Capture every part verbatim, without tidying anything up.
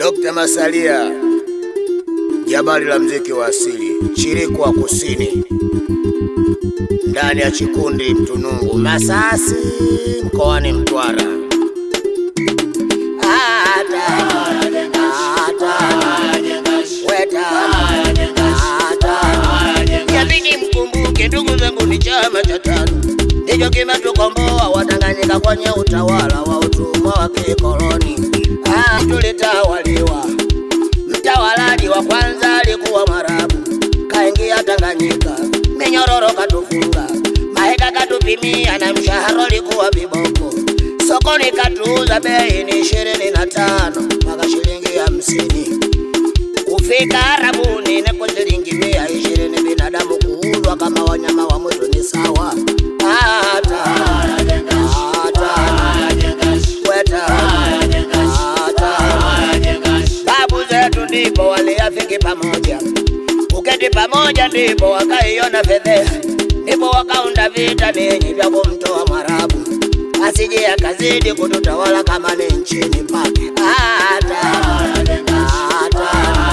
Dokta Masalia, jabali la mziki wa asili, Chiriku wa Kusini, ndani ya Chikundi Mtunungu, Masasi, mkoani Mtwara. Ata, ata, weta, ata, yabidi mkumbuke ndugu zangu ni chama cha tano. Ndicho kimetukomboa Watanganyika kwenye utawala wa utumwa wa kikoloni. Ah, tulitawaliwa. Mtawalaji wa kwanza alikuwa Mwarabu, kaingia Tanganyika, minyororo katufunga, maheka katupimia na mshahara ulikuwa biboko. Sokoni katuuza bei ni ishirini na tano mpaka shilingi hamsini. Kufika Arabuni ni kwa shilingi mia ishirini. Binadamu kuuzwa kama wanyama wa mwitu ni sawa. Ata, ata, weta, ata. Babu zetu ndipo waliafiki pamoja, uketi pamoja ndipo wakaiona fedheha, ndipo wakaunda vita ninyi vya kumtoa Mwarabu asije akazidi kututawala kama ni nchini pake. Ata, ata,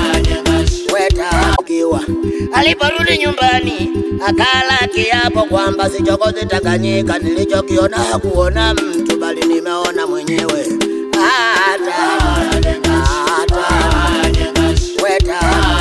weta. Kiwa aliporudi nyumbani akala kiapo kwamba sichokozi Tanganyika, nilichokiona hakuona mtu bali nimeona mwenyewe. Ata, ata, weta,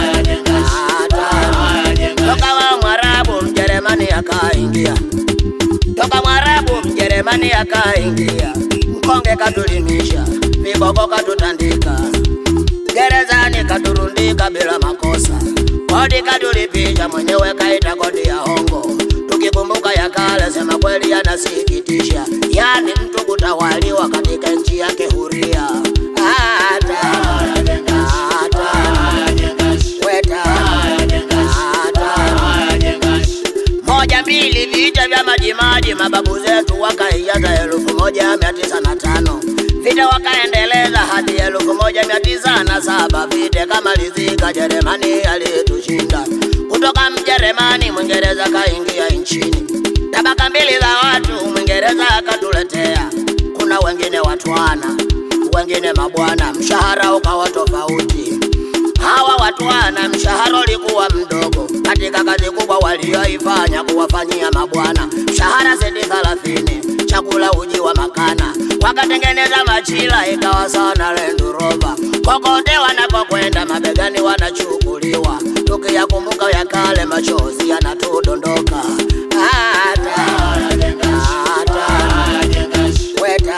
ata. Toka wa Mwarabu Mjerumani akaingia, toka Mwarabu Mjerumani akaingia, mkonge katulimisha, viboko katutandika, gerezani katurundika bila makosa, kodi katulipisha, mwenyewe kaita kodi ya hongo. Tukikumbuka ya kale sema kweli yanasikitisha, yani mtu kutawaliwa katika nchi yake huria. Ata, ata, weta, ata. Moja mbili vita vya Majimaji, mababu zetu wakaijaza elfu moja mia tisa na tano. Vita wakaendeleza hadi elfu moja mia tisa na saba. Vita kama lizika, Jerumani alitushinda. Kutoka Mjerumani Mwingereza kaingia nchini, tabaka mbili za watu Mwingereza akatuletea. Kuna wengine watwana, wengine mabwana, mshahara ukawa tofauti. Hawa watwana mshahara ulikuwa mdogo, katika kazi kubwa walioifanya kuwafanyia mabwana, mshahara senti thelathini, chakula uji wa makana. Wakatengeneza machila ikawa sawa na Land Rover, kokote wanapokwenda mabegani wanachukuliwa. Tukiyakumbuka ya kale machozi yanatudondoka. Ata, ata, weta,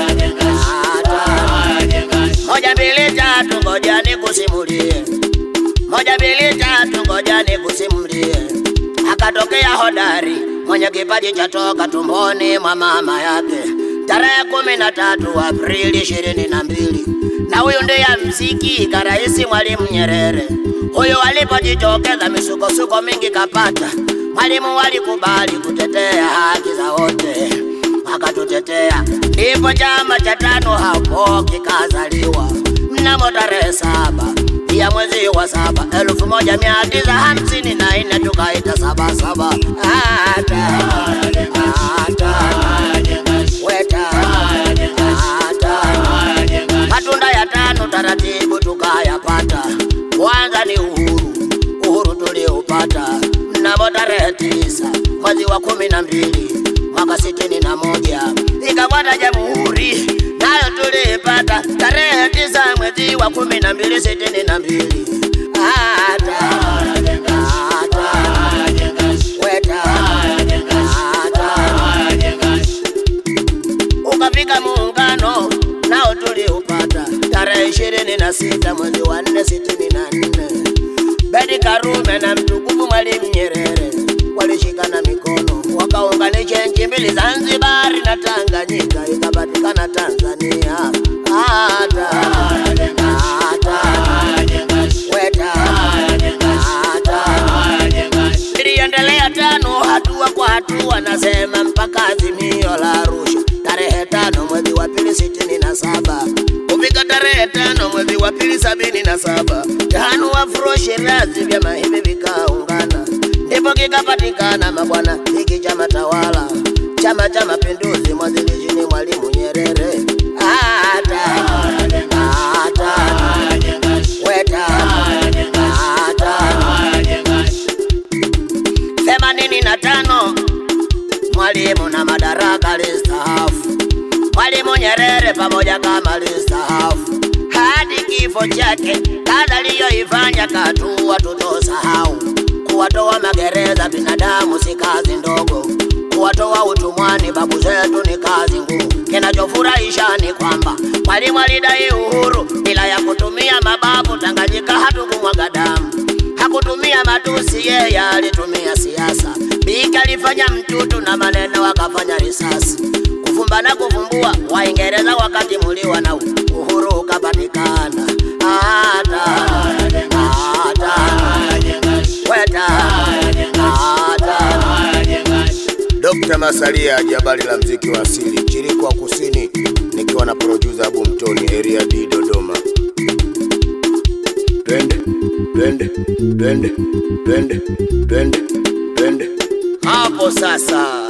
ata. Moja mbili tatu ngoja nikusimulie, moja mbili tatu ngoja nikusimulie. Akatokea hodari mwenye kipaji cha toka tumboni mwa mama yake, tarehe kumi na tatu Aprili ishirini na mbili. Na huyu ndiye mziki karaisi Mwalimu Nyerere. Huyu alipojitokeza misukosuko mingi kapata, Mwalimu walikubali kutetea haki za wote, akatutetea. Ndipo chama cha tano hapo kikazaliwa mnamo tarehe saba ya mwezi wa saba elfu moja mia tisa hamsini na nne, tukaita saba saba. Ata, ata, weta, ata. Matunda ya tano taratibu tukayapata. Kwanza ni uhuru, uhuru tuliopata mnamo tarehe tisa mwezi wa kumi na mbili mwaka sitini na moja. Ikafuata jamhuri, nayo tulipata tarehe tisa mwezi wa kumi na mbili sitini na mbili. Ata, ata, weta, ata. Ukafika muungano, nao tuliupata tarehe ishirini na sita mwezi wa nne sitini na nne. Bedi Karume na mtukufu Mwalimu Nyerere walishikana mikono, wakaunganisha nchi mbili, Zanzibar na Tanganyika, ikapatikana Tanzania. Ata, ata, weta, ata. Iliendelea tano hatua kwa hatua, nasema mpaka Azimio la Arusha tarehe tano mwezi wa pili sitini na saba. Kufika tarehe tano mwezi wa pili sabini na saba, tano Afro Shirazi vyama hivi vikaungana, ndipo kikapatikana mabwana hiki chama tawala, Chama cha Mapinduzi, mwanzilishi ni Mwalimu Nyerere. Ata, ata, Nyerere pamoja kama listaafu, hadi kifo chake kazi aliyoifanya katu tutosahau. Kuwatoa magereza binadamu si kazi ndogo, kuwatoa utumwani babu zetu ni kazi ngumu. Kinachofurahisha ni kwamba Mwalimu alidai uhuru bila ya kutumia mabavu. Tanganyika hatukumwaga damu, hakutumia matusi, yeye alitumia siasa. Biki alifanya mtutu na maneno akafanya risasi, kufumba na kufumbua Waingereza wakati muliwa na uhuru ukapatikana. Hata hata weta hata Dokta Masalia, jabali la mziki wa asili, Chirikwa Kusini, nikiwa na producer Abu Mtoni, area D Dodoma. Twende, twende, twende, twende, twende, twende. hapo sasa.